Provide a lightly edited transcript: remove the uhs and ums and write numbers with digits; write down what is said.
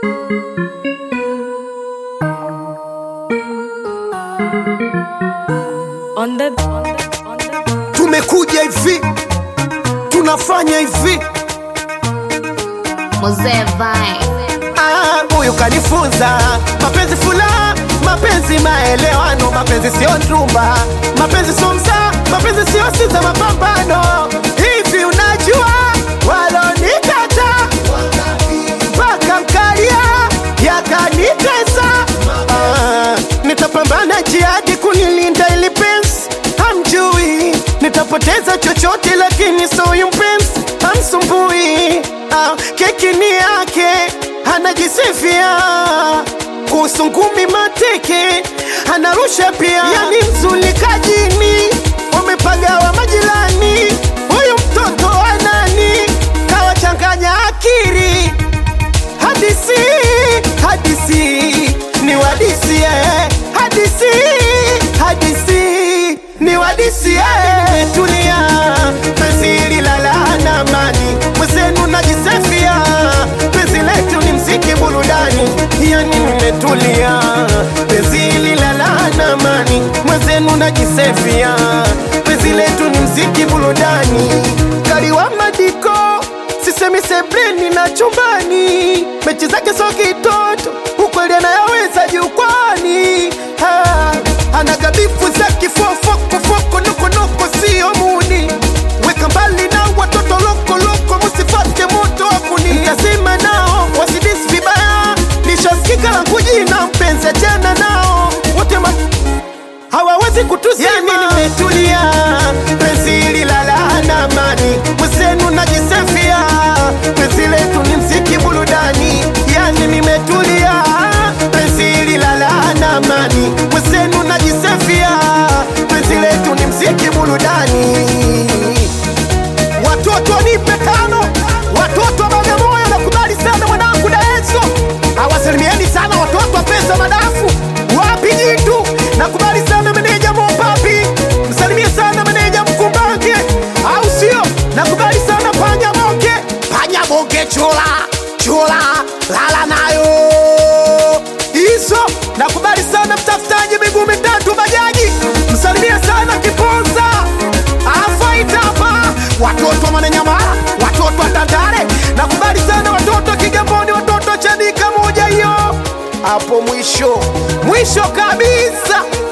Tumekuja hivi, tunafanya hivi. Mzee Vine. Huyu kanifunza mapenzi fula, mapenzi maelewano, mapenzi sio ndumba, mapenzi sio msa, mapenzi sio sita mapambano. Hivi unajua walonikata mpaka mkalia yakanitesa. Nitapambana jihadi kunilinda ili pensi, hamjui nitapoteza chochote lakini so huyu mpenzi hamsumbui. Keki ni yake anajisifia, kuhusu ngumi mateke anarusha pia. Yani mzulikajini wamepagawa majirani, huyu mtoto anani kawachanganya akili. Hadisi, hadisi ni wadisi, hadisi, hadisi ni wadisi. Nimetulia penzi hili lala na amani, mwenzenu najisifia, penzi letu ni mziki burudani. Yani nimetulia penzi hili lala na amani, mwenzenu najisifia, penzi letu ni mziki burudani. Kaliwa madiko sisemi sebleni na chumbani, mechi zake so kitoto, ukweli anayaweza jukwani. Anagabifu za kifofoko foko, noko noko sio muni, weka mbali na watoto loko loko, musifate moto wakuni. Nikasema nao wasidisi vibaya, nishasikika langu jina mpenzi, achana nao wote hawawezi kutusema. Yani nimetulia penzi hili lala na amani, mwenzenu najisifia, penzi letu ni mziki burudani. Yani nimetulia penzi hili lala na amani, mwenzenu najisifia, penzi letu ni mziki burudani. Watoto nipe tano, watoto Bagamoyo nakubali sana mwanangu Daeso, awasalimieni sana watoto wa pesa madafu. Wapi jitu nakubali sana meneja Mopapi, msalimie sana meneja Mkumbange, au sio? Nakubali sana Panya Moke, Panya Moke chula chula lala nayo hizo. Nakubali sana mtafutaji miguu mitatu bajaji, msalimie sana Kiponza afaita hapa, watoto Mananyama, watoto wa Tandale. Nakubali sana watoto Kigamboni, watoto Chanika moja hiyo hapo mwisho mwisho kabisa.